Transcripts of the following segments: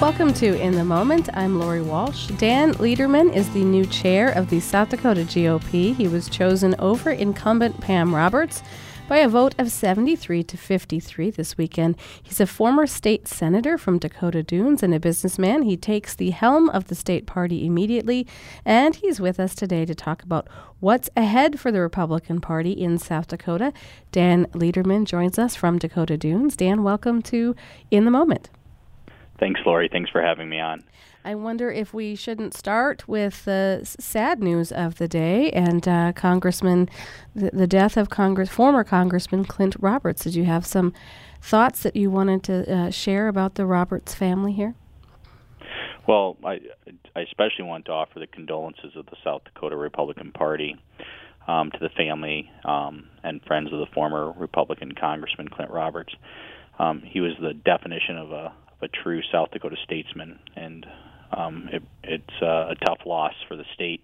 Welcome to In the Moment. I'm Lori Walsh. Dan Lederman is the new chair of the South Dakota GOP. He was chosen over incumbent Pam Roberts by a vote of 73 to 53 this weekend. He's a former state senator from Dakota Dunes and a businessman. He takes the helm of the state party immediately, and he's with us today to talk about what's ahead for the Republican Party in South Dakota. Dan Lederman joins us from Dakota Dunes. Dan, welcome to In the Moment. Thanks, Lori. Thanks for having me on. I wonder if we shouldn't start with the sad news of the day and the death of former Congressman Clint Roberts. Did you have some thoughts that you wanted to share about the Roberts family here? Well, I especially want to offer the condolences of the South Dakota Republican Party to the family and friends of the former Republican Congressman Clint Roberts. He was the definition of a true South Dakota statesman, and it's a tough loss for the state.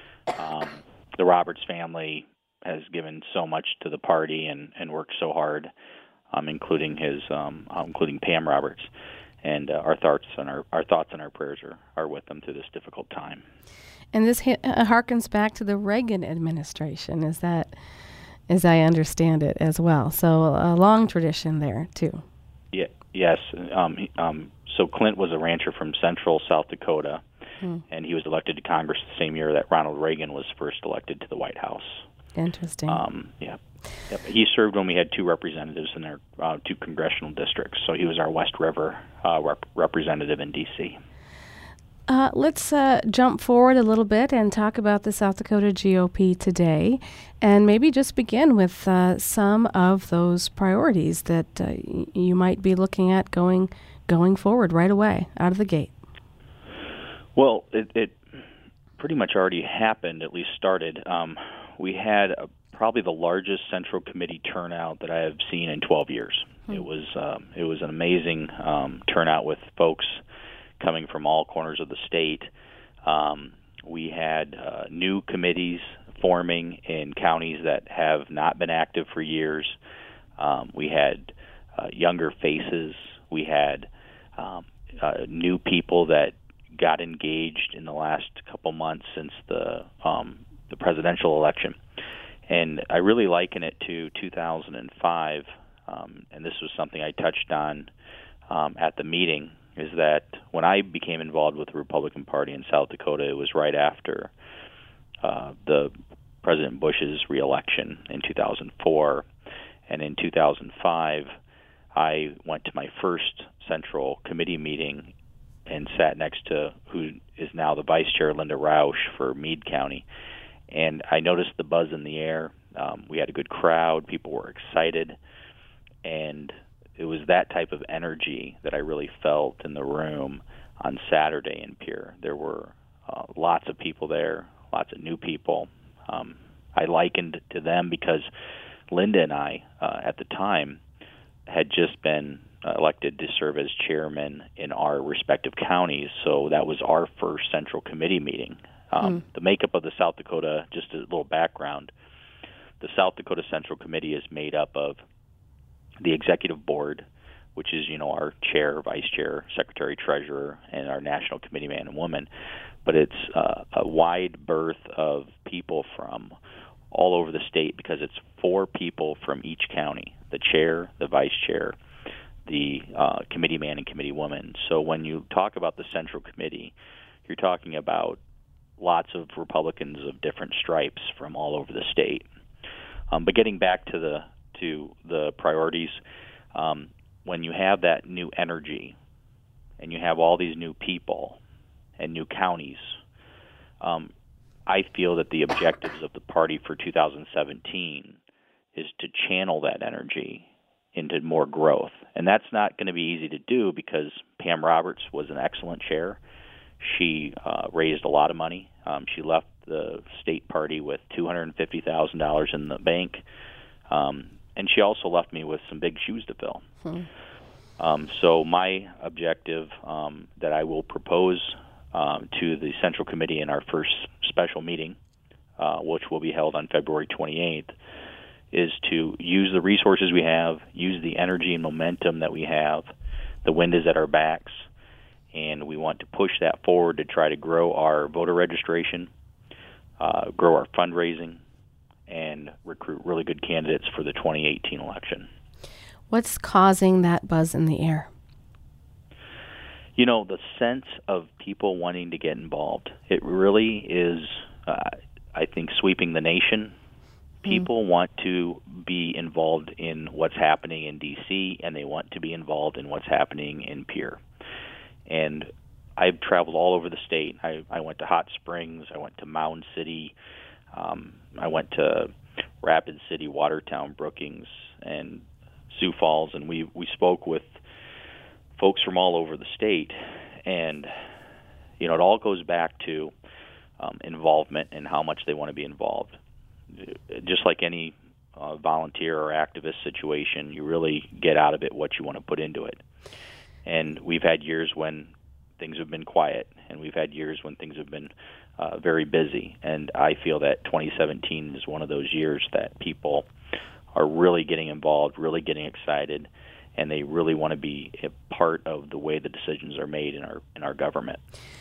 The Roberts family has given so much to the party and worked so hard, including Pam Roberts. And our thoughts and our prayers are with them through this difficult time. And this harkens back to the Reagan administration, as I understand it as well. So a long tradition there too. Yeah. Yes. So Clint was a rancher from central South Dakota, and he was elected to Congress the same year that Ronald Reagan was first elected to the White House. Interesting. Yeah. He served when we had two representatives in our two congressional districts, so he was our West River representative in D.C. Let's jump forward a little bit and talk about the South Dakota GOP today, and maybe just begin with some of those priorities that you might be looking at going forward right away, out of the gate. Well, it pretty much already happened, at least started. We had probably the largest Central Committee turnout that I have seen in 12 years. It was an amazing turnout with folks coming from all corners of the state. We had new committees forming in counties that have not been active for years. We had younger faces. We had new people that got engaged in the last couple months since the presidential election. And I really liken it to 2005, and this was something I touched on at the meeting, is that when I became involved with the Republican Party in South Dakota, it was right after the President Bush's reelection in 2004. And in 2005, I went to my first Central Committee meeting and sat next to who is now the Vice Chair, Linda Roush, for Meade County. And I noticed the buzz in the air. We had a good crowd. People were excited. And it was that type of energy that I really felt in the room on Saturday in Pierre. There were lots of people there, lots of new people. I likened to them because Linda and I, at the time, had just been elected to serve as chairman in our respective counties, so that was our first Central Committee meeting. The makeup of the South Dakota, just a little background, the South Dakota Central Committee is made up of the executive board, which is, our chair, vice chair, secretary, treasurer, and our national committee man and woman. But it's a wide berth of people from all over the state because it's 4 people from each county, the chair, the vice chair, the committee man and committee woman. So when you talk about the Central Committee, you're talking about lots of Republicans of different stripes from all over the state. But getting back to the priorities, when you have that new energy and you have all these new people and new counties, I feel that the objectives of the party for 2017 is to channel that energy into more growth. And that's not going to be easy to do because Pam Roberts was an excellent chair. She raised a lot of money. She left the state party with $250,000 in the bank. And she also left me with some big shoes to fill. So my objective that I will propose to the Central Committee in our first special meeting, which will be held on February 28th, is to use the resources we have, use the energy and momentum that we have, the wind is at our backs, and we want to push that forward to try to grow our voter registration, grow our fundraising, and recruit really good candidates for the 2018 election. What's causing that buzz in the air? You know, the sense of people wanting to get involved. It really is, I think, sweeping the nation. People want to be involved in what's happening in D.C., and they want to be involved in what's happening in Pierre. And I've traveled all over the state. I went to Hot Springs. I went to Mound City. I went to Rapid City, Watertown, Brookings, and Sioux Falls, and we spoke with folks from all over the state. And, you know, it all goes back to involvement and how much they want to be involved. Just like any volunteer or activist situation, you really get out of it what you want to put into it. And we've had years when things have been quiet, and we've had years when things have been very busy. And I feel that 2017 is one of those years that people are really getting involved, really getting excited, and they really want to be a part of the way the decisions are made in our government.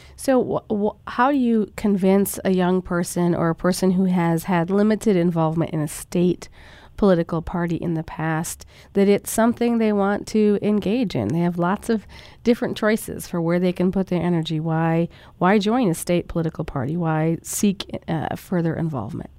So how do you convince a young person or a person who has had limited involvement in a state political party in the past that it's something they want to engage in? They have lots of different choices for where they can put their energy. Why join a state political party? Why seek further involvement?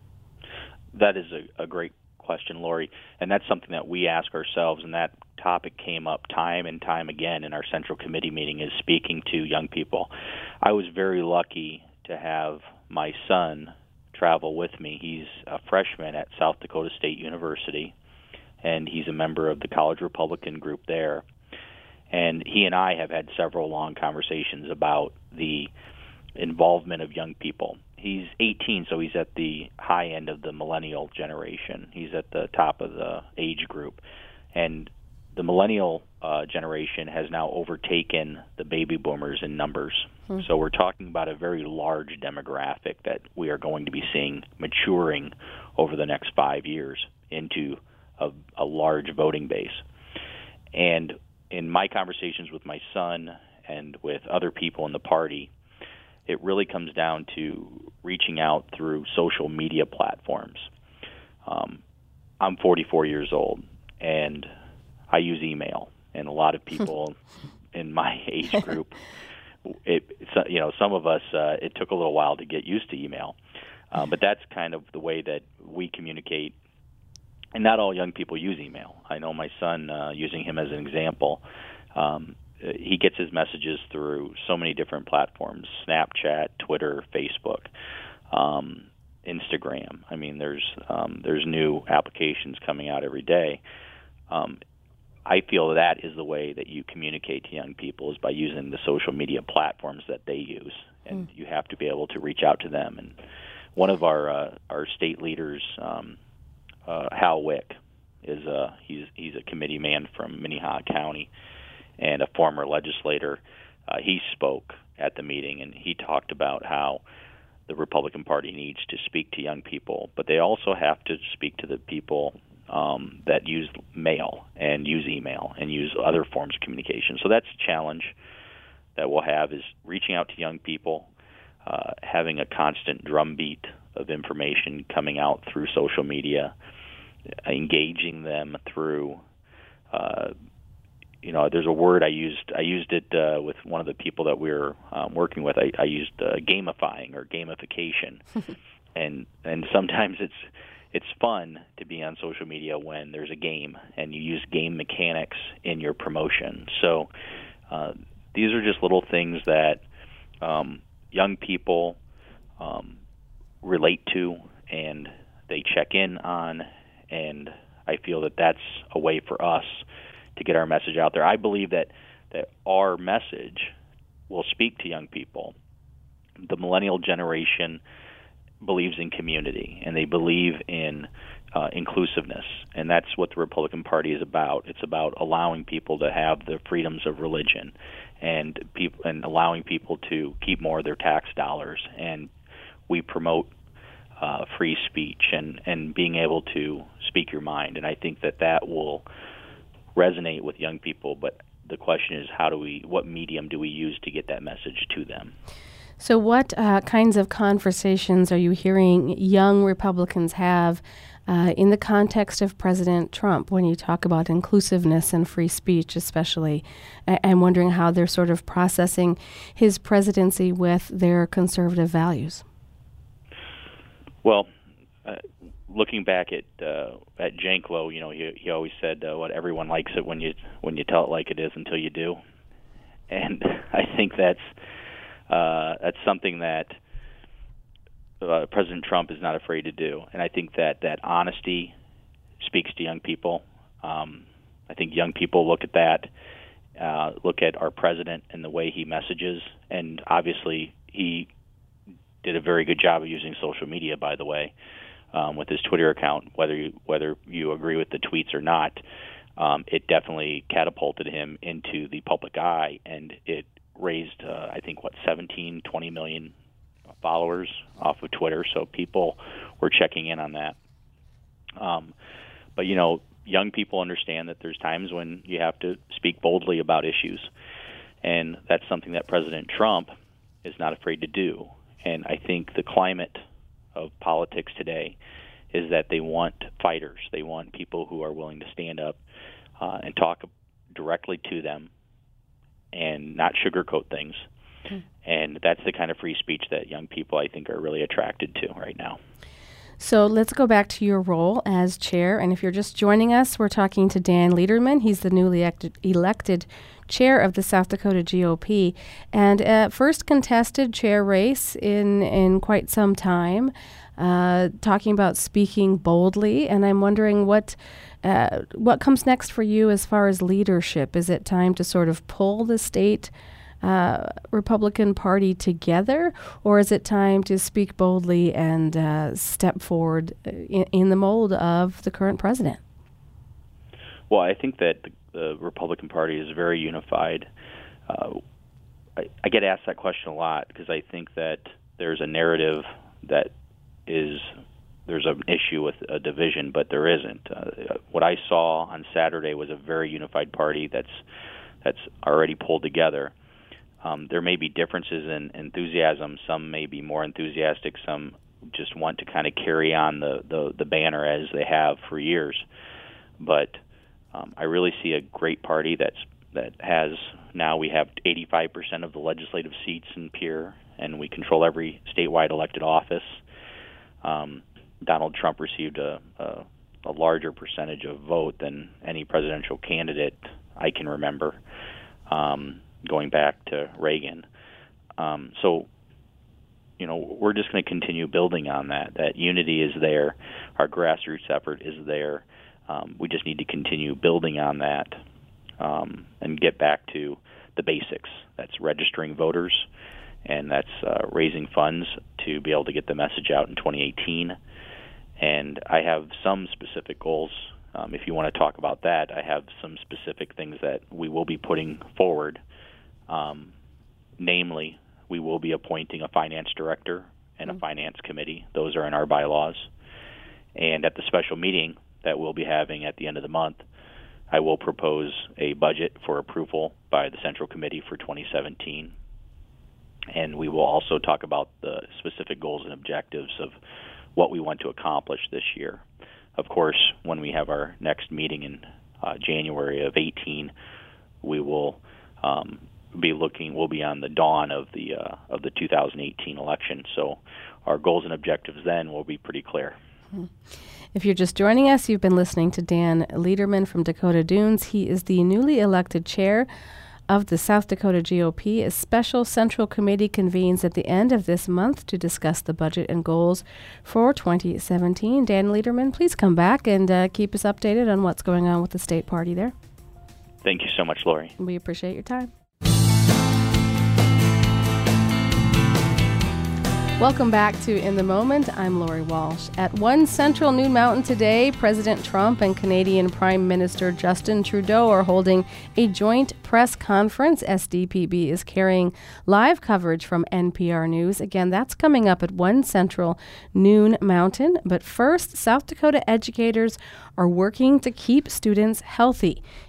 That is a great question, Lori, and that's something that we ask ourselves, and that topic came up time and time again in our Central Committee meeting, is speaking to young people. I was very lucky to have my son travel with me. He's a freshman at South Dakota State University, and he's a member of the College Republican group there. And he and I have had several long conversations about the involvement of young people. He's 18, so he's at the high end of the millennial generation. He's at the top of the age group. And the millennial generation has now overtaken the baby boomers in numbers. So we're talking about a very large demographic that we are going to be seeing maturing over the next 5 years into a large voting base. And in my conversations with my son and with other people in the party, it really comes down to reaching out through social media platforms. I'm 44 years old, and I use email, and a lot of people in my age group, some of us, it took a little while to get used to email, but that's kind of the way that we communicate. And not all young people use email. I know my son, using him as an example, he gets his messages through so many different platforms: Snapchat, Twitter, Facebook, Instagram. I mean, there's new applications coming out every day. I feel that is the way that you communicate to young people, is by using the social media platforms that they use, and you have to be able to reach out to them. And one of our state leaders, Hal Wick, he's a committee man from Minnehaha County and a former legislator. He spoke at the meeting, and he talked about how the Republican Party needs to speak to young people, but they also have to speak to the people that use mail and use email and use other forms of communication. So that's a challenge that we'll have, is reaching out to young people, having a constant drumbeat of information coming out through social media, engaging them through, there's a word I used it with one of the people that we were working with. I used gamifying or gamification, and sometimes it's fun to be on social media when there's a game and you use game mechanics in your promotion. So these are just little things that young people relate to and they check in on, and I feel that that's a way for us to get our message out there. I believe that our message will speak to young people. The millennial generation believes in community, and they believe in inclusiveness, and that's what the Republican Party is about. It's about allowing people to have the freedoms of religion, and allowing people to keep more of their tax dollars. And we promote free speech and being able to speak your mind, and I think that will resonate with young people. But the question is what medium do we use to get that message to them? So what kinds of conversations are you hearing young Republicans have in the context of President Trump when you talk about inclusiveness and free speech especially? I'm wondering how they're sort of processing his presidency with their conservative values. Well, looking back at Janklow, he always said, "What everyone likes it when you tell it like it is until you do," and I think that's something that President Trump is not afraid to do, and I think that honesty speaks to young people. I think young people look at that, look at our president and the way he messages, and obviously he did a very good job of using social media, by the way, with his Twitter account. Whether you agree with the tweets or not, it definitely catapulted him into the public eye, and it raised, I think, 17, 20 million followers off of Twitter, so people were checking in on that. But, young people understand that there's times when you have to speak boldly about issues, and that's something that President Trump is not afraid to do. And I think the climate of politics today is that they want fighters. They want people who are willing to stand up and talk directly to them and not sugarcoat things. And that's the kind of free speech that young people, I think, are really attracted to right now. So let's go back to your role as chair. And if you're just joining us, we're talking to Dan Lederman. He's the newly elected chair of the South Dakota GOP, and first contested chair race in quite some time, talking about speaking boldly. And I'm wondering what comes next for you as far as leadership. Is it time to sort of pull the state Republican Party together, or is it time to speak boldly and step forward in the mold of the current president? Well, I think that the Republican Party is very unified. I get asked that question a lot because I think that there's a narrative that there's an issue with a division, but there isn't. What I saw on Saturday was a very unified party that's already pulled together. There may be differences in enthusiasm. Some may be more enthusiastic. Some just want to kind of carry on the banner as they have for years. But I really see a great party that has now we have 85% of the legislative seats in Pierre, and we control every statewide elected office. Donald Trump received a larger percentage of vote than any presidential candidate I can remember, going back to Reagan. So, we're just going to continue building on that. That unity is there. Our grassroots effort is there. We just need to continue building on that and get back to the basics. That's registering voters, and that's raising funds to be able to get the message out in 2018. And I have some specific goals. If you want to talk about that, I have some specific things that we will be putting forward. Namely, we will be appointing a finance director and a finance committee. Those are in our bylaws. And at the special meeting that we'll be having at the end of the month, I will propose a budget for approval by the Central Committee for 2017. And we will also talk about the specific goals and objectives of what we want to accomplish this year. Of course, when we have our next meeting in January of 18, we will we'll be on the dawn of the 2018 election. So our goals and objectives then will be pretty clear. If you're just joining us, you've been listening to Dan Lederman from Dakota Dunes. He is the newly elected chair of the South Dakota GOP. A special Central Committee convenes at the end of this month to discuss the budget and goals for 2017. Dan Lederman, please come back and keep us updated on what's going on with the state party there. Thank you so much, Lori. We appreciate your time. Welcome back to In the Moment. I'm Lori Walsh. At 1 Central Noon Mountain today, President Trump and Canadian Prime Minister Justin Trudeau are holding a joint press conference. SDPB is carrying live coverage from NPR News. Again, that's coming up at 1 Central Noon Mountain. But first, South Dakota educators are working to keep students healthy.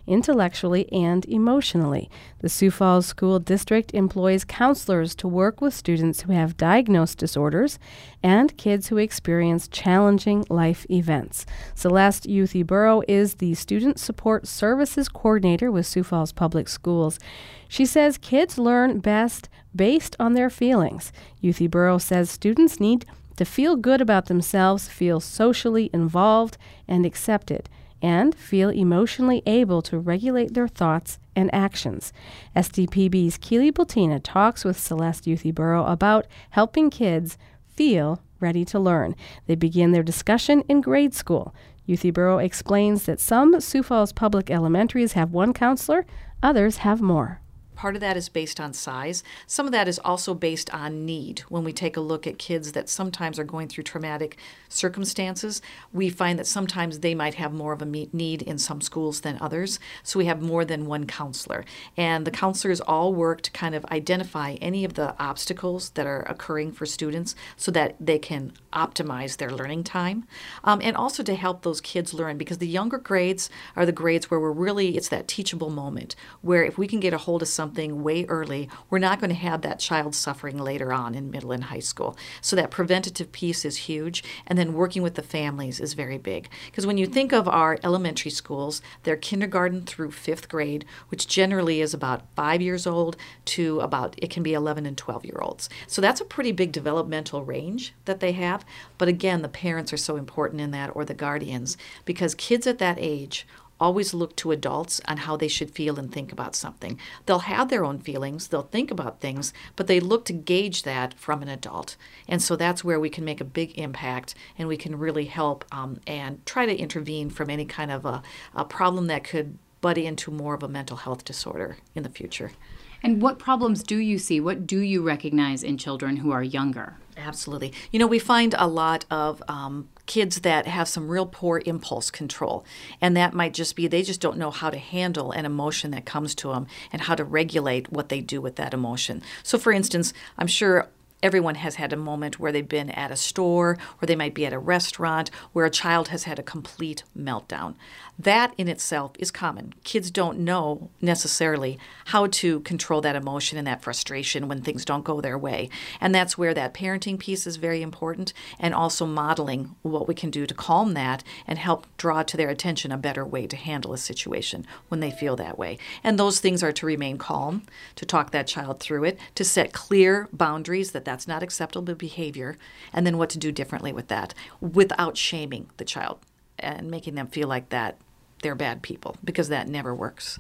intellectually and emotionally. The Sioux Falls School District employs counselors to work with students who have diagnosed disorders and kids who experience challenging life events. Celeste Youthy-Burrow is the Student Support Services Coordinator with Sioux Falls Public Schools. She says kids learn best based on their feelings. Youthy-Burrow says students need to feel good about themselves, feel socially involved and accepted, and feel emotionally able to regulate their thoughts and actions. SDPB's Keely Bultina talks with Celeste Youthy-Burrow about helping kids feel ready to learn. They begin their discussion in grade school. Youthy-Burrow explains that some Sioux Falls public elementaries have one counselor, others have more. Part of that is based on size. Some of that is also based on need. When we take a look at kids that sometimes are going through traumatic circumstances, we find that sometimes they might have more of a need in some schools than others. So we have more than one counselor. And the counselors all work to kind of identify any of the obstacles that are occurring for students so that they can optimize their learning time. And also to help those kids learn, because the younger grades are the grades where it's that teachable moment, where if we can get a hold of something way early, we're not going to have that child suffering later on in middle and high school. So that preventative piece is huge, and then working with the families is very big. Because when you think of our elementary schools, they're kindergarten through 5th grade, which generally is about 5 years old to it can be 11 and 12-year-olds. So that's a pretty big developmental range that they have. But again, the parents are so important in that, or the guardians, because kids at that age always look to adults on how they should feel and think about something. They'll have their own feelings, they'll think about things, but they look to gauge that from an adult. And so that's where we can make a big impact, and we can really help and try to intervene from any kind of a problem that could butt into more of a mental health disorder in the future. And what problems do you see? What do you recognize in children who are younger? Absolutely. We find a lot of kids that have some real poor impulse control. And that might just be they just don't know how to handle an emotion that comes to them and how to regulate what they do with that emotion. So, for instance, I'm sure everyone has had a moment where they've been at a store or they might be at a restaurant where a child has had a complete meltdown. That in itself is common. Kids don't know necessarily how to control that emotion and that frustration when things don't go their way. And that's where that parenting piece is very important, and also modeling what we can do to calm that and help draw to their attention a better way to handle a situation when they feel that way. And those things are to remain calm, to talk that child through it, to set clear boundaries that that's not acceptable behavior, and then what to do differently with that without shaming the child and making them feel like that they're bad people, because that never works.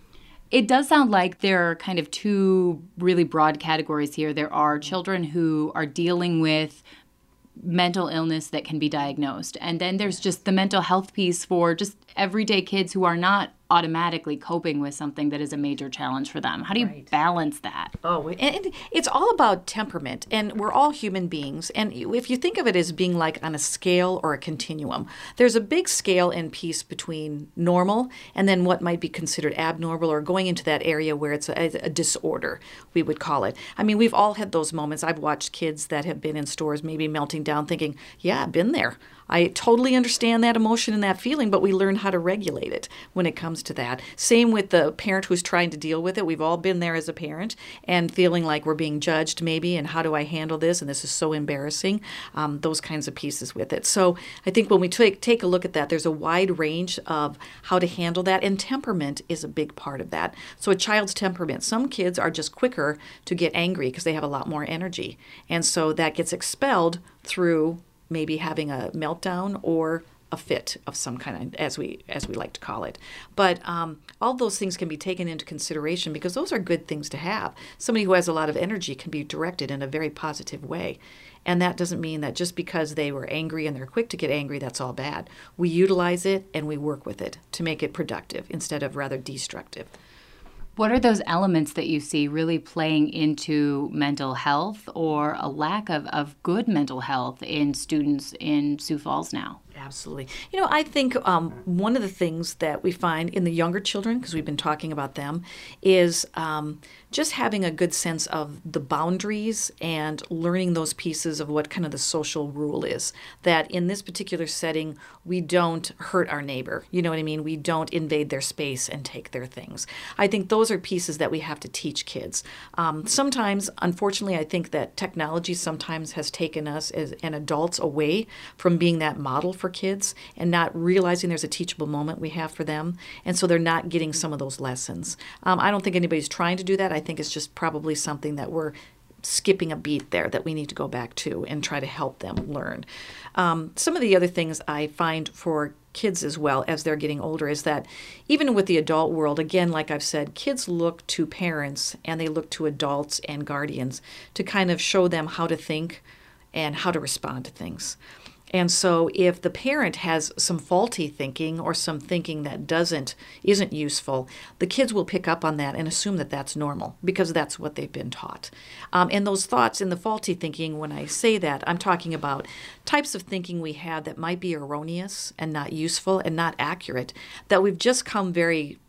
It does sound like there are kind of two really broad categories here. There are children who are dealing with mental illness that can be diagnosed. And then there's just the mental health piece for just everyday kids who are not automatically coping with something that is a major challenge for them. How do you balance that? Oh, and it's all about temperament, and we're all human beings. And if you think of it as being like on a scale or a continuum, there's a big scale and piece between normal and then what might be considered abnormal, or going into that area where it's a disorder, we would call it. I mean, we've all had those moments. I've watched kids that have been in stores maybe melting down thinking, yeah, I've been there. I totally understand that emotion and that feeling, but we learn how to regulate it when it comes to that. Same with the parent who's trying to deal with it. We've all been there as a parent and feeling like we're being judged maybe, and how do I handle this? And this is so embarrassing, those kinds of pieces with it. So I think when we take a look at that, there's a wide range of how to handle that, and temperament is a big part of that. So a child's temperament, some kids are just quicker to get angry because they have a lot more energy. And so that gets expelled through maybe having a meltdown or a fit of some kind, as we like to call it. But all those things can be taken into consideration, because those are good things to have. Somebody who has a lot of energy can be directed in a very positive way. And that doesn't mean that just because they were angry and they're quick to get angry, that's all bad. We utilize it and we work with it to make it productive instead of rather destructive. What are those elements that you see really playing into mental health, or a lack of good mental health in students in Sioux Falls now? Absolutely. You know, I think one of the things that we find in the younger children, because we've been talking about them, is just having a good sense of the boundaries and learning those pieces of what kind of the social rule is. That in this particular setting, we don't hurt our neighbor. You know what I mean? We don't invade their space and take their things. I think those are pieces that we have to teach kids. Sometimes, unfortunately, I think that technology sometimes has taken us as an adults away from being that model for kids and not realizing there's a teachable moment we have for them. And so they're not getting some of those lessons. I don't think anybody's trying to do that. I think it's just probably something that we're skipping a beat there that we need to go back to and try to help them learn. Some of the other things I find for kids as well as they're getting older is that even with the adult world, again, like I've said, kids look to parents and they look to adults and guardians to kind of show them how to think and how to respond to things. And so if the parent has some faulty thinking or some thinking that isn't useful, the kids will pick up on that and assume that that's normal because that's what they've been taught. And those thoughts in the faulty thinking, when I say that, I'm talking about types of thinking we have that might be erroneous and not useful and not accurate, that we've just come very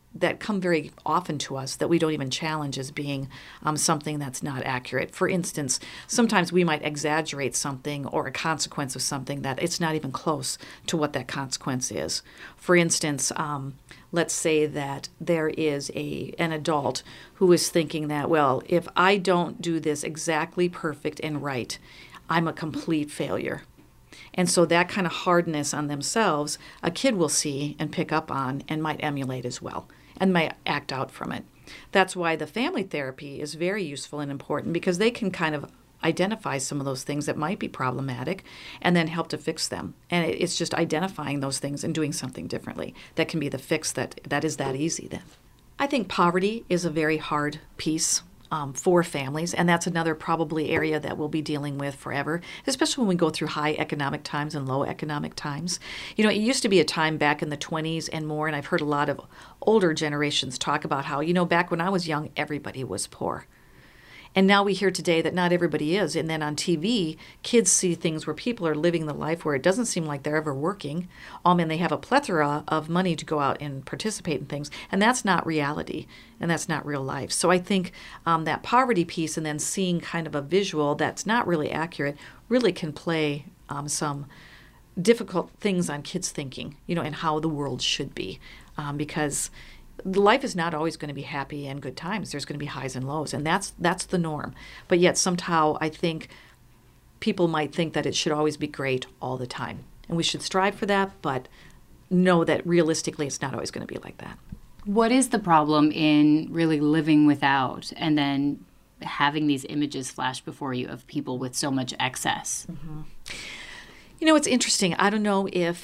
often to us that we don't even challenge as being something that's not accurate. For instance, sometimes we might exaggerate something or a consequence of something that it's not even close to what that consequence is. For instance, let's say that there is an adult who is thinking that, well, if I don't do this exactly perfect and right, I'm a complete failure. And so that kind of hardness on themselves, a kid will see and pick up on and might emulate as well and might act out from it. That's why the family therapy is very useful and important because they can kind of identify some of those things that might be problematic and then help to fix them. And it's just identifying those things and doing something differently that can be the fix that is that easy then. I think poverty is a very hard piece for families, and that's another probably area that we'll be dealing with forever, especially when we go through high economic times and low economic times. You know, it used to be a time back in the 20s and more, and I've heard a lot of older generations talk about how, you know, back when I was young, everybody was poor. And now we hear today that not everybody is. And then on TV, kids see things where people are living the life where it doesn't seem like they're ever working. And they have a plethora of money to go out and participate in things. And that's not reality. And that's not real life. So I think that poverty piece and then seeing kind of a visual that's not really accurate really can play some difficult things on kids' thinking, you know, and how the world should be. Because life is not always going to be happy and good times. There's going to be highs and lows, and that's the norm. But yet somehow I think people might think that it should always be great all the time. And we should strive for that, but know that realistically it's not always going to be like that. What is the problem in really living without and then having these images flash before you of people with so much excess? Mm-hmm. You know, it's interesting. I don't know if...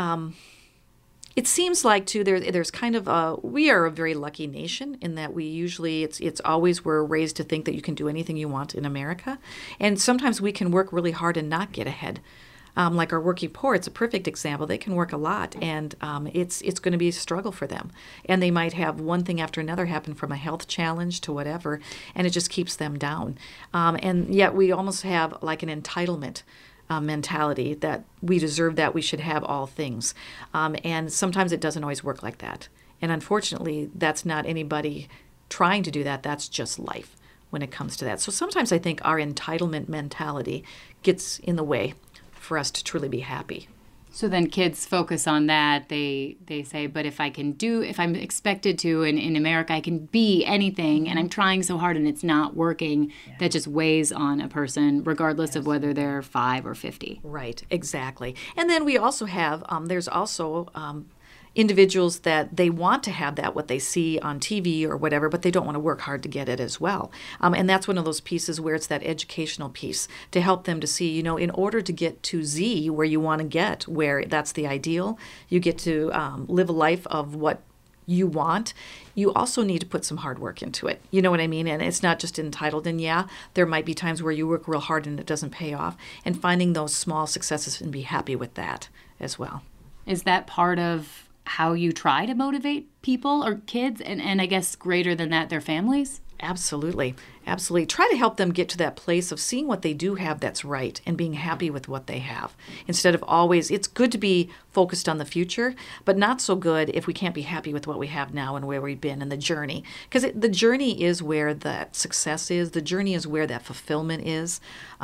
it seems like, too, there's kind of we are a very lucky nation in that we usually, it's always we're raised to think that you can do anything you want in America. And sometimes we can work really hard and not get ahead. Like our working poor, it's a perfect example. They can work a lot, and it's going to be a struggle for them. And they might have one thing after another happen, from a health challenge to whatever, and it just keeps them down. And yet we almost have like an entitlement mentality that we deserve that, we should have all things. And sometimes it doesn't always work like that. And unfortunately, that's not anybody trying to do that. That's just life when it comes to that. So sometimes I think our entitlement mentality gets in the way for us to truly be happy. So then kids focus on that. They say, but if I'm expected to, in America, I can be anything, and I'm trying so hard and it's not working, that just weighs on a person, regardless of whether they're 5 or 50. Right, exactly. And then we also have, there's also individuals that they want to have that, what they see on TV or whatever, but they don't want to work hard to get it as well. And that's one of those pieces where it's that educational piece to help them to see, you know, in order to get to Z, where you want to get, where that's the ideal, you get to live a life of what you want, you also need to put some hard work into it. You know what I mean? And it's not just entitled. And yeah, there might be times where you work real hard and it doesn't pay off. And finding those small successes and be happy with that as well. Is that part of how you try to motivate people or kids, and I guess greater than that, their families? Absolutely. Absolutely. Try to help them get to that place of seeing what they do have that's right and being happy with what they have. Instead of always, it's good to be focused on the future, but not so good if we can't be happy with what we have now and where we've been in the journey. Because the journey is where that success is. The journey is where that fulfillment is.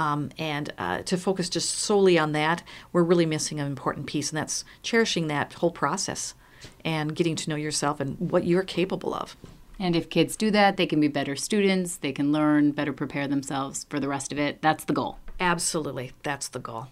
And to focus just solely on that, we're really missing an important piece, and that's cherishing that whole process and getting to know yourself and what you're capable of. And if kids do that, they can be better students, they can learn, better prepare themselves for the rest of it. That's the goal. Absolutely. That's the goal.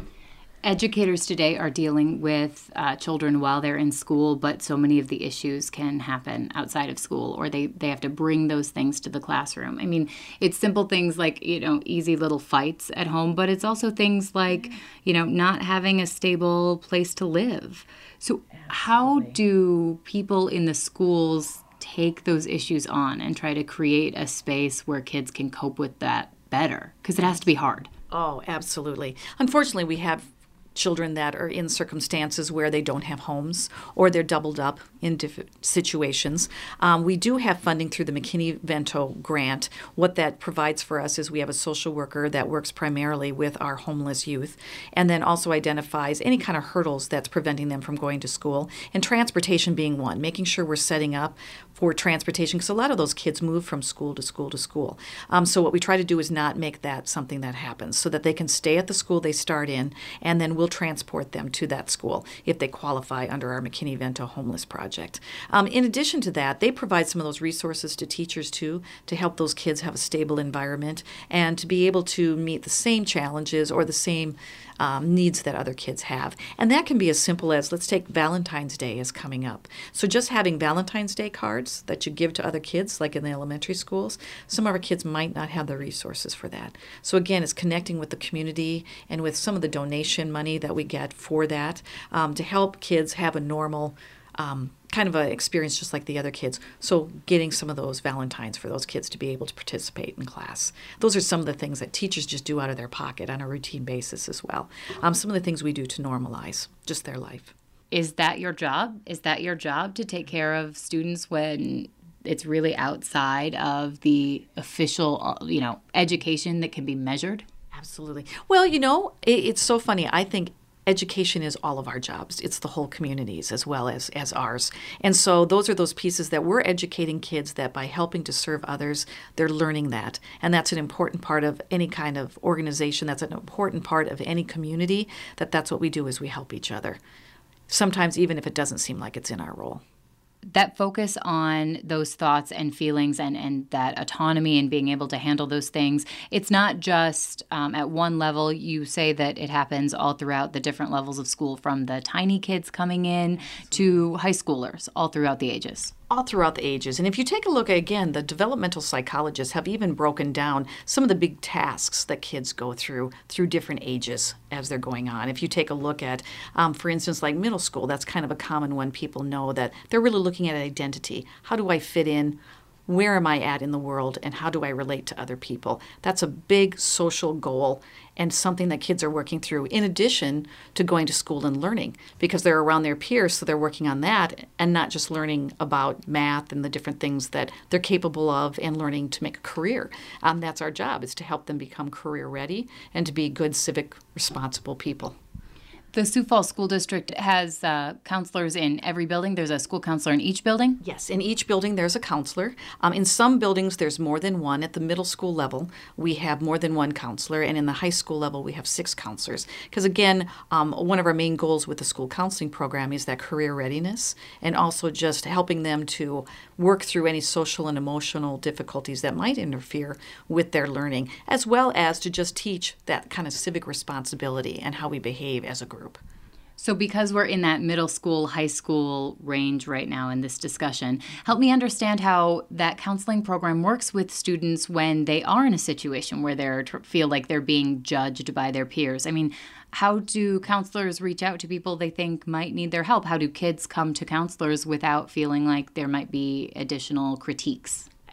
Educators today are dealing with children while they're in school, but so many of the issues can happen outside of school, or they have to bring those things to the classroom. I mean, it's simple things like, easy little fights at home, but it's also things like, not having a stable place to live. So how do people in the schools take those issues on and try to create a space where kids can cope with that better? Because it has to be hard. Oh, absolutely. Unfortunately, we have children that are in circumstances where they don't have homes or they're doubled up in different situations. We do have funding through the McKinney-Vento grant. What that provides for us is we have a social worker that works primarily with our homeless youth and then also identifies any kind of hurdles that's preventing them from going to school, and transportation being one, making sure we're setting up for transportation, because a lot of those kids move from school to school to school. So what we try to do is not make that something that happens, so that they can stay at the school they start in, and then we'll transport them to that school if they qualify under our McKinney-Vento homeless project. In addition to that, they provide some of those resources to teachers too, to help those kids have a stable environment and to be able to meet the same challenges or the same needs that other kids have. And that can be as simple as, let's take Valentine's Day is coming up. So just having Valentine's Day cards that you give to other kids, like in the elementary schools, some of our kids might not have the resources for that. So again, it's connecting with the community and with some of the donation money that we get for that to help kids have a normal kind of an experience just like the other kids. So getting some of those Valentines for those kids to be able to participate in class. Those are some of the things that teachers just do out of their pocket on a routine basis as well. Some of the things we do to normalize just their life. Is that your job? Is that your job, to take care of students when it's really outside of the official, education that can be measured? Absolutely. Well, it's so funny. I think education is all of our jobs. It's the whole communities as well as ours. And so those are those pieces that we're educating kids that by helping to serve others, they're learning that. And that's an important part of any kind of organization. That's an important part of any community, that's what we do, is we help each other. Sometimes even if it doesn't seem like it's in our role. That focus on those thoughts and feelings and that autonomy and being able to handle those things, it's not just at one level. You say that it happens all throughout the different levels of school, from the tiny kids coming in to high schoolers, all throughout the ages. All throughout the ages. And if you take a look, again, the developmental psychologists have even broken down some of the big tasks that kids go through different ages as they're going on. If you take a look at, for instance, like middle school, that's kind of a common one. People know that they're really looking at identity. How do I fit in? Where am I at in the world, and how do I relate to other people? That's a big social goal and something that kids are working through, in addition to going to school and learning, because they're around their peers, so they're working on that and not just learning about math and the different things that they're capable of and learning to make a career. That's our job, is to help them become career ready and to be good, civic, responsible people. The Sioux Falls School District has counselors in every building. There's a school counselor in each building? Yes, in each building there's a counselor. In some buildings there's more than one. At the middle school level, we have more than one counselor, and in the high school level we have 6 counselors. Because again, one of our main goals with the school counseling program is that career readiness, and also just helping them to work through any social and emotional difficulties that might interfere with their learning, as well as to just teach that kind of civic responsibility and how we behave as a group. So because we're in that middle school, high school range right now in this discussion, help me understand how that counseling program works with students when they are in a situation where they feel like they're being judged by their peers. I mean, how do counselors reach out to people they think might need their help? How do kids come to counselors without feeling like there might be additional critiques?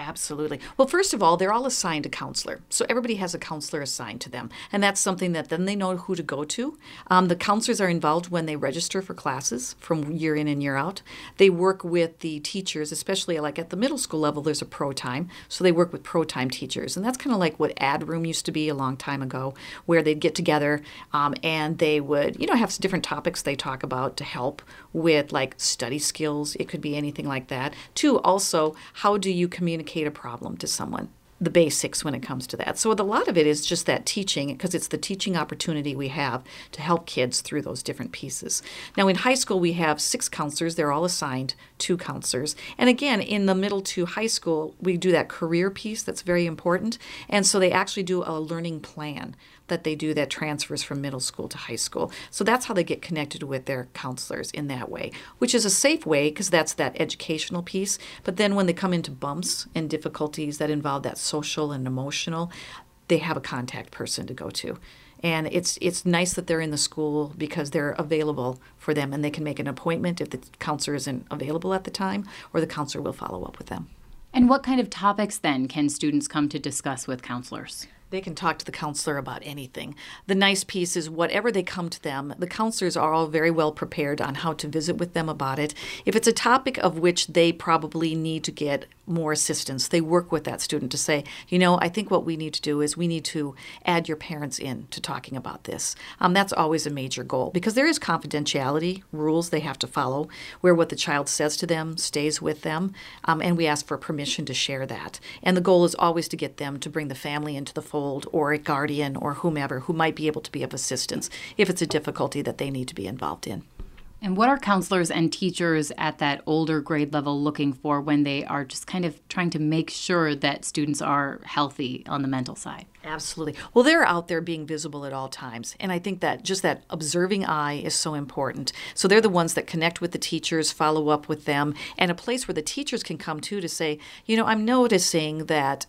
Absolutely. Well, first of all, they're all assigned a counselor. So everybody has a counselor assigned to them. And that's something that then they know who to go to. The counselors are involved when they register for classes from year in and year out. They work with the teachers, especially like at the middle school level, there's a pro time. So they work with pro time teachers. And that's kind of like what Ad Room used to be a long time ago, where they'd get together and they would, have different topics they talk about to help with like study skills. It could be anything like that. Two, also, how do you communicate a problem to someone? The basics when it comes to that. So a lot of it is just that teaching, because it's the teaching opportunity we have to help kids through those different pieces. Now in high school we have 6 counselors. They're all assigned 2 counselors. And again, in the middle to high school, we do that career piece that's very important. And so they actually do a learning plan that they do that transfers from middle school to high school. So that's how they get connected with their counselors in that way, which is a safe way because that's that educational piece. But then when they come into bumps and difficulties that involve that social and emotional, they have a contact person to go to. And it's nice that they're in the school because they're available for them and they can make an appointment if the counselor isn't available at the time, or the counselor will follow up with them. And what kind of topics then can students come to discuss with counselors? They can talk to the counselor about anything. The nice piece is whatever they come to them, the counselors are all very well prepared on how to visit with them about it. If it's a topic of which they probably need to get more assistance, they work with that student to say, I think what we need to do is we need to add your parents in to talking about this. That's always a major goal because there is confidentiality rules they have to follow where what the child says to them stays with them, and we ask for permission to share that. And the goal is always to get them to bring the family into the fold or a guardian or whomever who might be able to be of assistance if it's a difficulty that they need to be involved in. And what are counselors and teachers at that older grade level looking for when they are just kind of trying to make sure that students are healthy on the mental side? Absolutely. Well, they're out there being visible at all times. And I think that just that observing eye is so important. So they're the ones that connect with the teachers, follow up with them, and a place where the teachers can come to say, I'm noticing that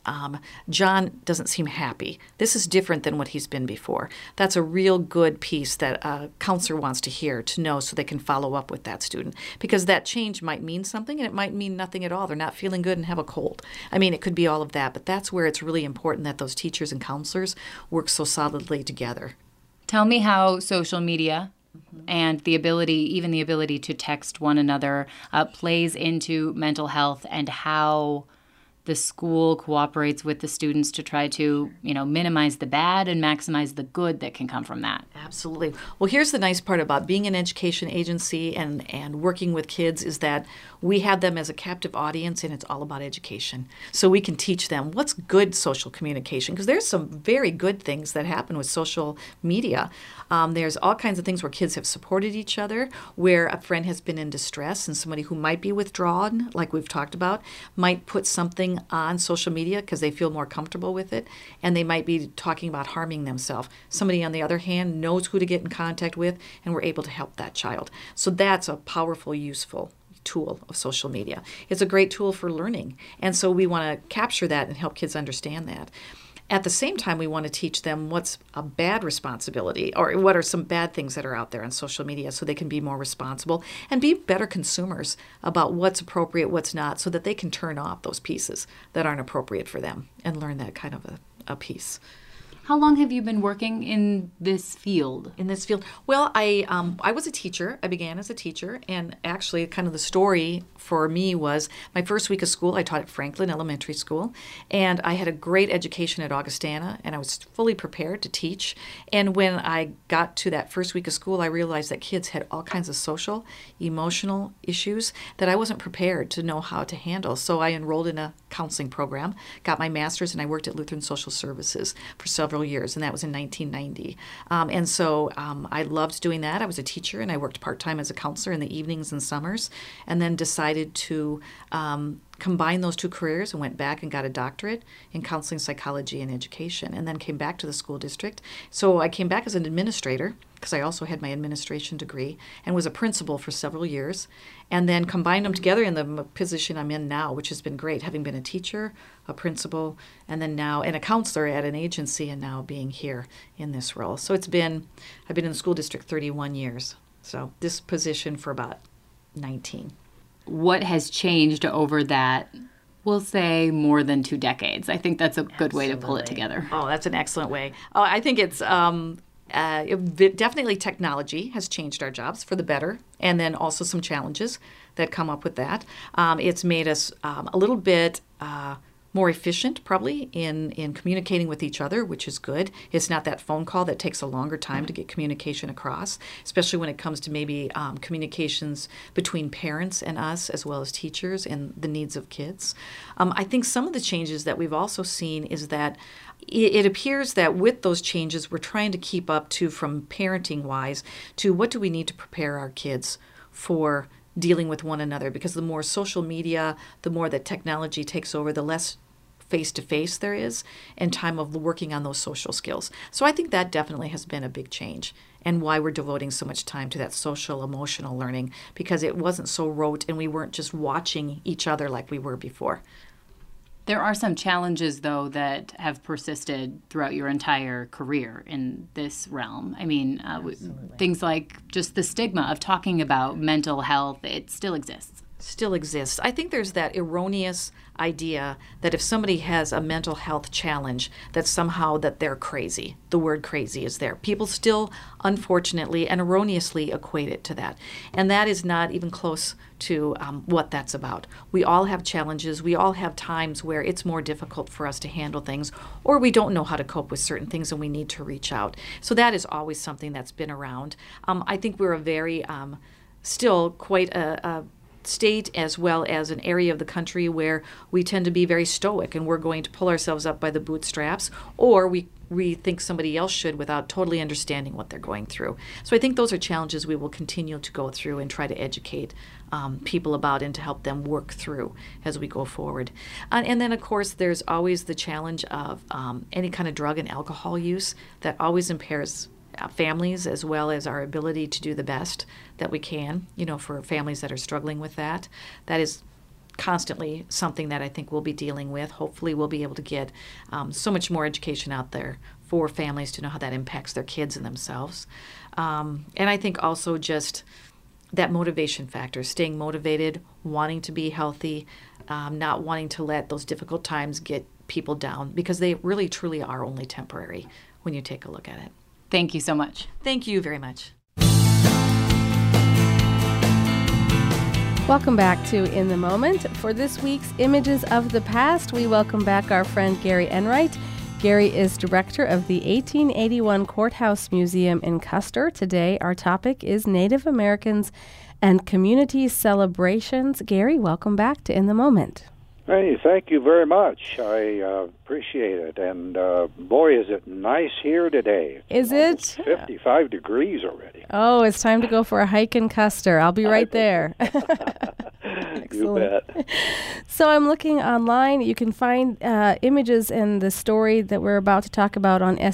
John doesn't seem happy. This is different than what he's been before. That's a real good piece that a counselor wants to hear, to know, so they can follow up with that student. Because that change might mean something and it might mean nothing at all. They're not feeling good and have a cold. It could be all of that, but that's where it's really important that those teachers and counselors work so solidly together. Tell me how social media and the ability to text one another plays into mental health, and how the school cooperates with the students to try to, minimize the bad and maximize the good that can come from that. Absolutely. Well, here's the nice part about being an education agency and working with kids is that we have them as a captive audience, and it's all about education. So we can teach them what's good social communication, because there's some very good things that happen with social media. There's all kinds of things where kids have supported each other, where a friend has been in distress and somebody who might be withdrawn, like we've talked about, might put something on social media because they feel more comfortable with it, and they might be talking about harming themselves. Somebody, on the other hand, knows who to get in contact with, and we're able to help that child. So that's a powerful, useful tool of social media. It's a great tool for learning, and so we want to capture that and help kids understand that. At the same time, we want to teach them what's a bad responsibility, or what are some bad things that are out there on social media, so they can be more responsible and be better consumers about what's appropriate, what's not, so that they can turn off those pieces that aren't appropriate for them and learn that kind of a piece. How long have you been working in this field? Well, I was a teacher. I began as a teacher, and actually kind of the story for me was my first week of school, I taught at Franklin Elementary School, and I had a great education at Augustana, and I was fully prepared to teach. And when I got to that first week of school, I realized that kids had all kinds of social, emotional issues that I wasn't prepared to know how to handle. So I enrolled in a counseling program, got my master's, and I worked at Lutheran Social Services for several years, and that was in 1990. And so I loved doing that. I was a teacher, and I worked part-time as a counselor in the evenings and summers, and then decided to combine those two careers and went back and got a doctorate in counseling, psychology, and education, and then came back to the school district. So I came back as an administrator, because I also had my administration degree, and was a principal for several years, and then combined them together in the position I'm in now, which has been great, having been a teacher, a principal, and then now and a counselor at an agency, and now being here in this role. So I've been in the school district 31 years, so this position for about 19. What has changed over that We'll say more than 2 decades. I think that's a good way to pull it together. Oh, that's an excellent way. Oh, I think it's definitely technology has changed our jobs for the better, and then also some challenges that come up with that. It's made us a little bit more efficient, probably, in communicating with each other, which is good. It's not that phone call that takes a longer time to get communication across, especially when it comes to maybe communications between parents and us, as well as teachers and the needs of kids. I think some of the changes that we've also seen is that it appears that with those changes, we're trying to keep up to, from parenting-wise, to what do we need to prepare our kids for dealing with one another, because the more social media, the more that technology takes over, the less face-to-face there is and time of working on those social skills. So I think that definitely has been a big change, and why we're devoting so much time to that social emotional learning, because it wasn't so rote and we weren't just watching each other like we were before. There are some challenges, though, that have persisted throughout your entire career in this realm. I mean, things like just the stigma of talking about mental health, it still exists. Still exists. I think there's that erroneous idea that if somebody has a mental health challenge, that somehow that they're crazy. The word crazy is there. People still, unfortunately and erroneously, equate it to that. And that is not even close to what that's about. We all have challenges. We all have times where it's more difficult for us to handle things, or we don't know how to cope with certain things and we need to reach out. So that is always something that's been around. I think we're a very, still quite a state as well as an area of the country where we tend to be very stoic and we're going to pull ourselves up by the bootstraps, or we think somebody else should without totally understanding what they're going through. So I think those are challenges we will continue to go through and try to educate people about and to help them work through as we go forward. And then, of course, there's always the challenge of any kind of drug and alcohol use that always impairs families, as well as our ability to do the best that we can, for families that are struggling with that. That is constantly something that I think we'll be dealing with. Hopefully we'll be able to get so much more education out there for families to know how that impacts their kids and themselves. And I think also just that motivation factor, staying motivated, wanting to be healthy, not wanting to let those difficult times get people down, because they really truly are only temporary when you take a look at it. Thank you so much. Thank you very much. Welcome back to In the Moment. For this week's Images of the Past, we welcome back our friend Gary Enright. Gary is director of the 1881 Courthouse Museum in Custer. Today, our topic is Native Americans and community celebrations. Gary, welcome back to In the Moment. Hey, thank you very much. I appreciate it. And boy, is it nice here today. Is it? 55 degrees already. Oh, it's time to go for a hike in Custer. I'll be right there. You bet. So I'm looking online. You can find images and the story that we're about to talk about on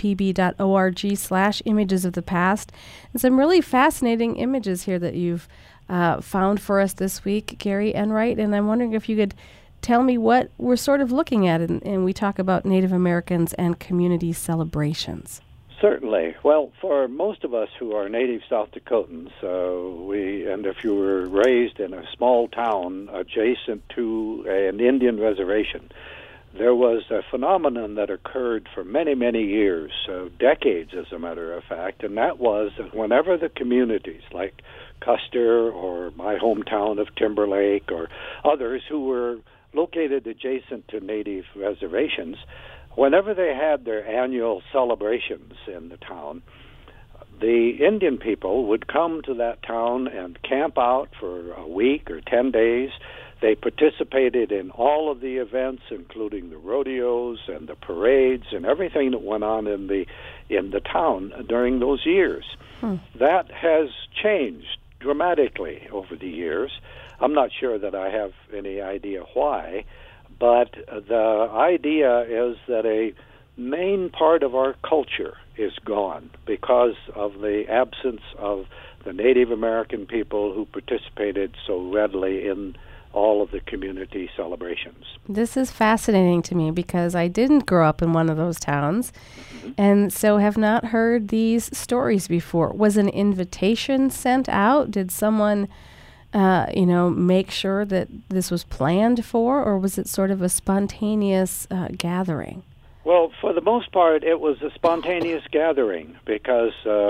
sdpb.org/images of the past. And some really fascinating images here that you've found for us this week, Gary Enright. And I'm wondering if you could tell me what we're sort of looking at, and we talk about Native Americans and community celebrations. Certainly. Well, for most of us who are native South Dakotans, and if you were raised in a small town adjacent to an Indian reservation, there was a phenomenon that occurred for many, many years, decades as a matter of fact, and that was that whenever the communities like Custer or my hometown of Timberlake or others who were located adjacent to native reservations, whenever they had their annual celebrations in the town, the Indian people would come to that town and camp out for a week or 10 days. They participated in all of the events, including the rodeos and the parades and everything that went on in the town during those years. That has changed dramatically over the years. I'm not sure that I have any idea why, but the idea is that a main part of our culture is gone because of the absence of the Native American people who participated so readily in all of the community celebrations. This is fascinating to me because I didn't grow up in one of those towns, and so have not heard these stories before. Was an invitation sent out? Did someone make sure that this was planned for, or was it sort of a spontaneous gathering? Well, for the most part, it was a spontaneous gathering because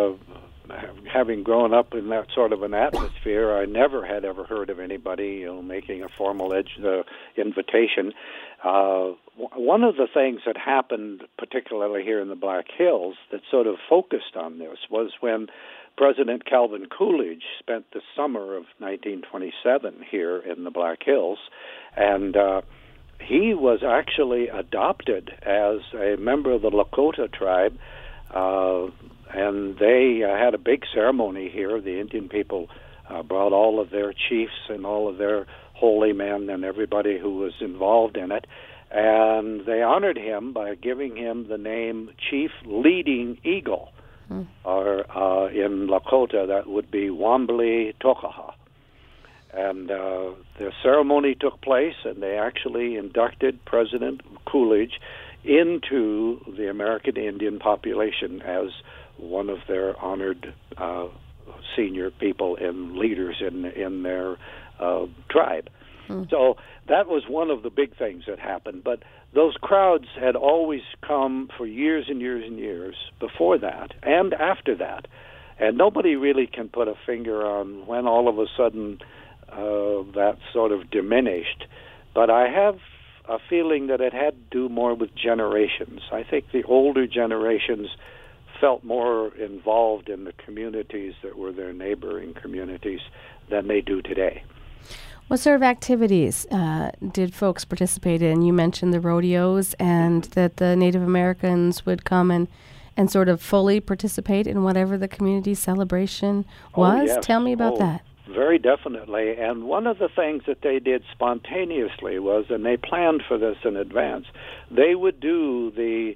having grown up in that sort of an atmosphere, I never had ever heard of anybody making a formal invitation. One of the things that happened, particularly here in the Black Hills, that sort of focused on this was when President Calvin Coolidge spent the summer of 1927 here in the Black Hills, and he was actually adopted as a member of the Lakota tribe, and they had a big ceremony here. The Indian people brought all of their chiefs and all of their holy men and everybody who was involved in it, and they honored him by giving him the name Chief Leading Eagle, or in Lakota that would be Wambli Tokaha. And the ceremony took place, and they actually inducted President Coolidge into the American Indian population as one of their honored senior people and leaders in their tribe. So that was one of the big things that happened. But those crowds had always come for years and years and years before that and after that. And nobody really can put a finger on when all of a sudden that sort of diminished. But I have a feeling that it had to do more with generations. I think the older generations felt more involved in the communities that were their neighboring communities than they do today. What sort of activities did folks participate in? You mentioned the rodeos and that the Native Americans would come and sort of fully participate in whatever the community celebration was. Yes. Tell me about that. Very definitely. And one of the things that they did spontaneously was, and they planned for this in advance, they would do the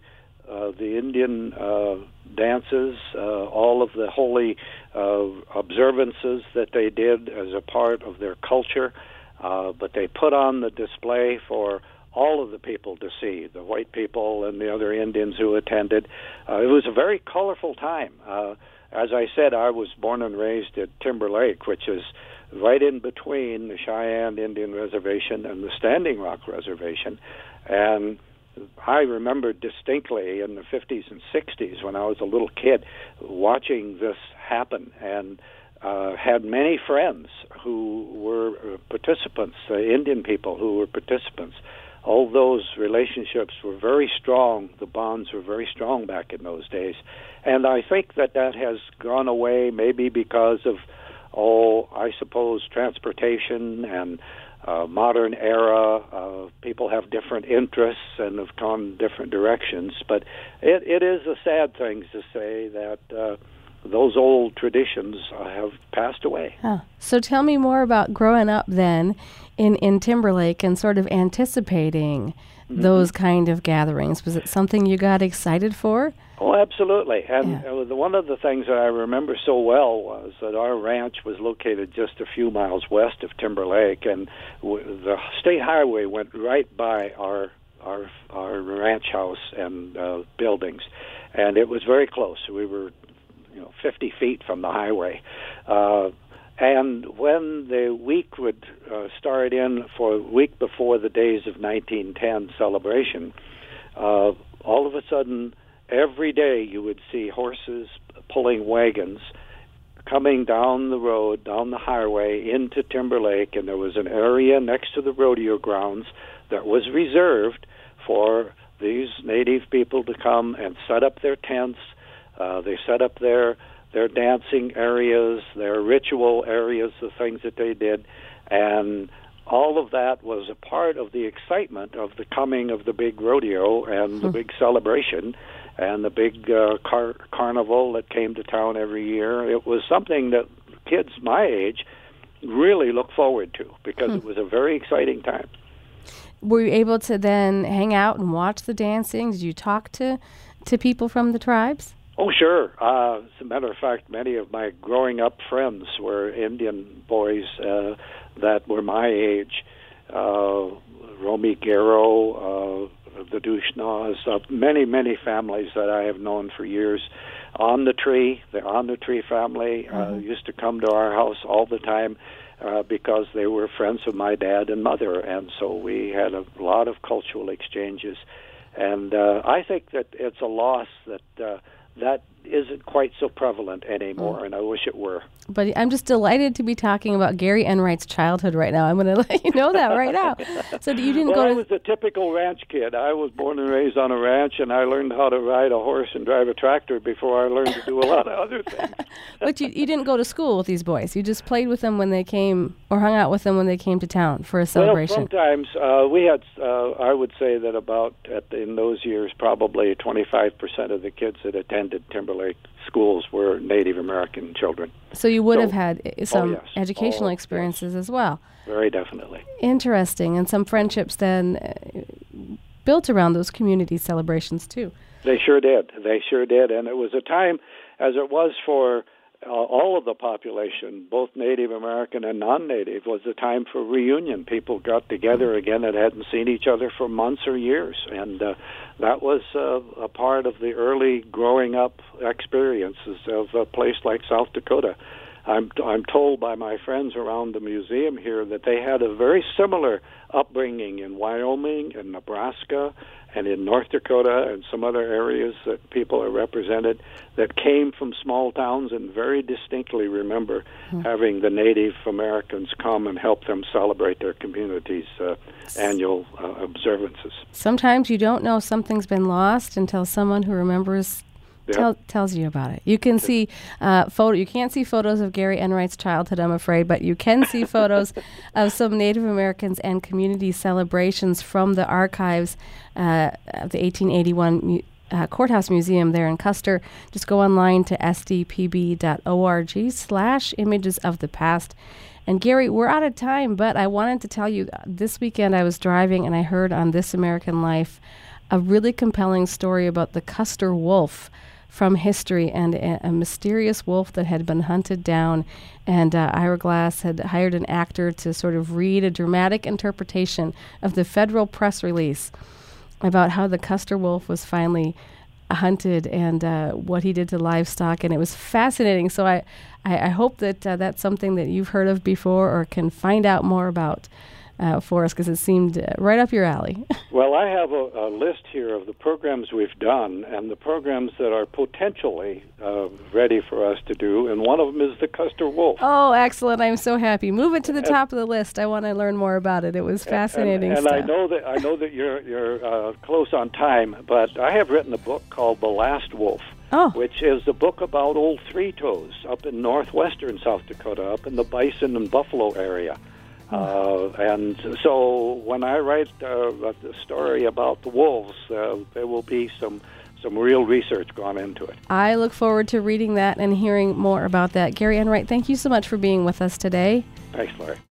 Indian dances, all of the holy observances that they did as a part of their culture, but they put on the display for all of the people to see, the white people and the other Indians who attended. It was a very colorful time. As I said, I was born and raised at Timber Lake, which is right in between the Cheyenne Indian Reservation and the Standing Rock Reservation. And I remember distinctly in the 50s and 60s when I was a little kid watching this happen, and had many friends who were participants, Indian people who were participants. All those relationships were very strong. The bonds were very strong back in those days. And I think that has gone away maybe because of, I suppose, transportation and modern era. People have different interests and have gone different directions. But it is a sad thing to say that those old traditions have passed away. Oh. So tell me more about growing up then in Timberlake and sort of anticipating those kind of gatherings. Was it something you got excited for? Oh, absolutely. And one of the things that I remember so well was that our ranch was located just a few miles west of Timberlake, and the state highway went right by our ranch house and buildings, and it was very close. We were 50 feet from the highway. And when the week would start in for a week before the Days of 1910 celebration, all of a sudden, every day you would see horses pulling wagons coming down the road, down the highway into Timberlake, and there was an area next to the rodeo grounds that was reserved for these native people to come and set up their tents. They set up their dancing areas, their ritual areas, the things that they did, and all of that was a part of the excitement of the coming of the big rodeo and the big celebration and the big carnival that came to town every year. It was something that kids my age really look forward to because it was a very exciting time. Were you able to then hang out and watch the dancing? Did you talk to people from the tribes? Oh, sure. As a matter of fact, many of my growing up friends were Indian boys that were my age. Romy Garrow, the Dushnas, many families that I have known for years. The On the Tree family used to come to our house all the time. because they were friends of my dad and mother, and so we had a lot of cultural exchanges. And I think that it's a loss that that isn't quite so prevalent anymore, and I wish it were. But I'm just delighted to be talking about Gary Enright's childhood right now. I'm going to let you know that right now. So you didn't Well, go to... I was a typical ranch kid. I was born and raised on a ranch, and I learned how to ride a horse and drive a tractor before I learned to do a lot of other things. But you didn't go to school with these boys. You just played with them when they came, or hung out with them when they came to town for a celebration. Well, sometimes we had, I would say that about, in those years, probably 25% of the kids that attended Timberlake schools were Native American children. So you would have had some yes. educational experiences as well. Very definitely. Interesting. And some friendships then built around those community celebrations too. They sure did. They sure did. And it was a time, as it was for all of the population, both Native American and non-Native, was a time for reunion. People got together again that hadn't seen each other for months or years. And that was a part of the early growing up experiences of a place like South Dakota. I'm told by my friends around the museum here that they had a very similar upbringing in Wyoming and Nebraska and in North Dakota and some other areas that people are represented that came from small towns, and very distinctly remember having the Native Americans come and help them celebrate their community's annual observances. Sometimes you don't know something's been lost until someone who remembers tells you about it. You can see You can't see photos of Gary Enright's childhood, I'm afraid, but you can see photos of some Native Americans and community celebrations from the archives of the 1881 Courthouse Museum there in Custer. Just go online to sdpb.org/images of the past. And Gary, we're out of time, but I wanted to tell you, this weekend I was driving and I heard on This American Life a really compelling story about the Custer wolf from history, and a mysterious wolf that had been hunted down, and Ira Glass had hired an actor to sort of read a dramatic interpretation of the federal press release about how the Custer wolf was finally hunted and what he did to livestock, and it was fascinating. So I hope that that's something that you've heard of before or can find out more about for us, because it seemed right up your alley. Well, I have a list here of the programs we've done and the programs that are potentially ready for us to do, and one of them is the Custer Wolf. Oh, excellent. I'm so happy. Move it to the top of the list. I want to learn more about it. It was fascinating and stuff. I know that you're close on time, but I have written a book called The Last Wolf. Which is a book about Old Three Toes up in northwestern South Dakota, up in the Bison and Buffalo area. And so when I write a story about the wolves, there will be some real research gone into it. I look forward to reading that and hearing more about that. Gary Enright, thank you so much for being with us today. Thanks, Larry.